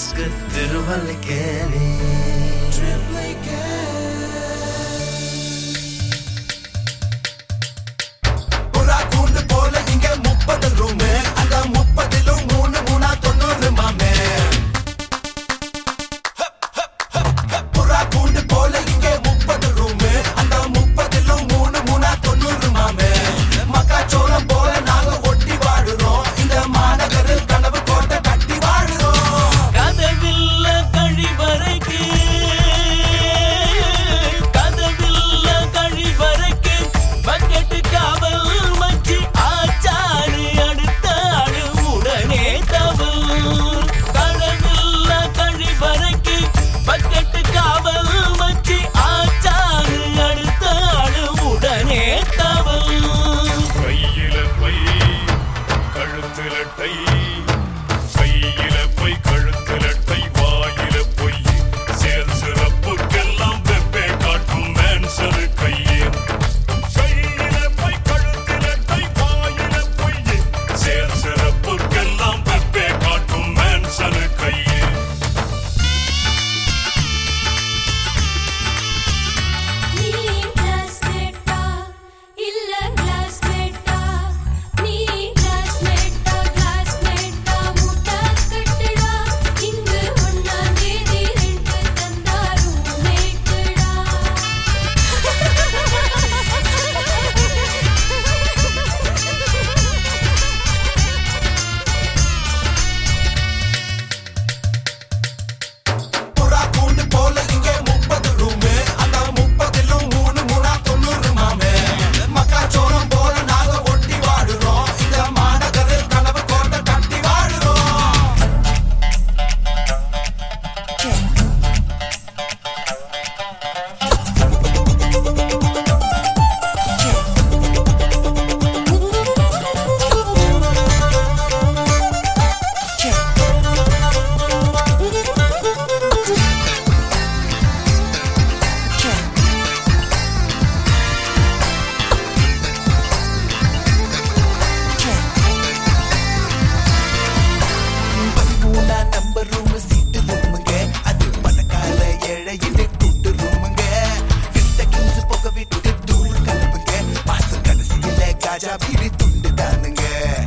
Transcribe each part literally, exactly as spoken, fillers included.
disk Thiruvallikeni புறா கூண்டு போல இங்க முப்பது ரூமு அந்த முப்பதிலும் மூணு மூணா தொண்ணூறு மாமே புறா கூண்டு போல இங்க முப்பது ரூமு அந்த முப்பதிலும் மூணு மூணா தொண்ணூறு மாமே மக்காச்சோளம் போல நாங்க ஒட்டி வாழுறோம் இந்த மாநகரில் கனவு கோட்டை கட்டி வாழுறோம் கதவில்ல கழிவறைக்கு கதவில்ல கழிவறைக்கு பக்கெட்டு காவல் மச்சி ஆச்சாரு அடுத்த ஆடு உடனே தவல் கதவில்ல கழிவறைக்கு பக்கெட்டு காவல் மச்சி ஆச்சாரு அடுத்த ஆடு உடனே தவல் கையில பை கழுத்துல டை கையில பை கழுத்துல டை வாயில பொய் சேர் சிறப்புக்கெல்லாம் வெப்பே காட்டும் மேன்சரு கையே கையில பை கழுத்துல டை வாயில பொய் சேர் சிறப்புக்கெல்லாம் வெப்பே காட்டும் மேன்சரு கையே நீ கிளாஸ்மேட்டா இல்ல கிளாஸ்மேட்டா நீ கிளாஸ்மேட்டா கிளாஸ்மேட்டா முட்டா கட்டுடா இங்கு ஒண்ணாம் தேதி ரெண்டு தந்தாரும் மேட்டுடா புறா கூண்டு போல இங்க முப்பது ரூமு அந்த முப்பதிலும் மூணு மூணா தொண்ணூறு மாமே மக்காச்சோளம் போல நாங்க ஒட்டி வாழுறோம் இந்த மாநகரில் கனவு கோட்டை கட்டி வாழுறோம் பதிமூணா நம்பர் ரூம் சீட்டு ரூமுங்க அது பணக்கார ஏழையிலே கூட்டு ரூமுங்க விட்ட கிங்ஸ் போக விட்டு தூள் கலப்புங்க மாசம் கடைசியில காஜா பீடி துண்டு தானுங்க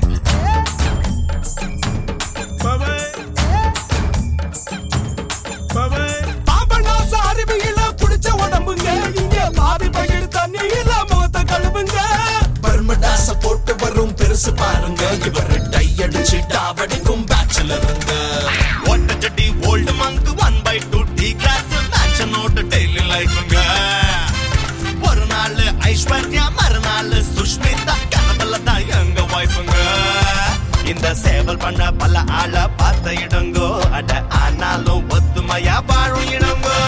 பாபநாச அருவியில குடிச்ச உடம்புங்க இங்க பாதி பகிர் தண்ணியில முகத்தை கழுவுங்க பர்மடாச போட்டு வரும் பெருசு பாருங்க இவரு டை அடிச்சு டாவடிக்கும் பேச்சுலருங்க ஒட்ட ஜட்டி old monk one by two tea glass மேட்சனோட டெய்லி லைஃப்ங்க ஒரு நாள் ஐஸ்வர்யா மறுநாள் சுஷ்மிதா கனவுல தான் எங்க வைஃப்ங்க இந்த சேவல் பண்ண பல ஆள பார்த்த இடங்கோ அட ஆனாலும் ஒத்துமையா வாழும் இடங்கோ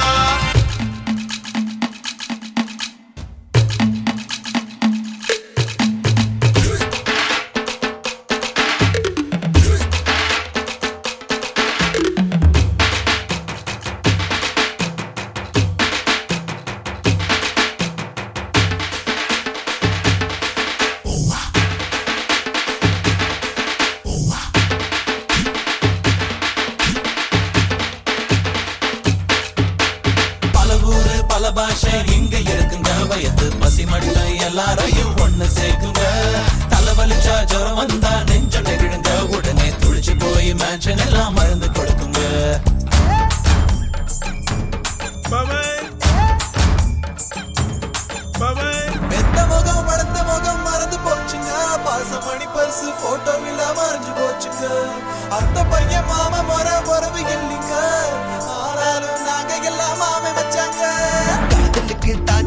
பல ஊரு பல பாஷை இங்க இருக்குங்க வயது பசி மட்டும் எல்லாரையும் ஒண்ணு சேர்க்குங்க தலைவலிச்சா ஜுரம் வந்தா நெஞ்ச நெகிழுங்க உடனே துளிச்சு போய் மேன்ஷன் எல்லாம் மருந்து கொடுக்குங்க பெத்த முகம் வளர்ந்த முகம் மறந்து போச்சுங்க பாசமணி பர்சு போட்டோவில் மறைஞ்சு போச்சுங்க அந்த பையன் மாமா முறை உறவு இல்லைங்க ஆனாலும் நாங்க எல்லாம் மாமை வச்சாங்க காதலுக்கு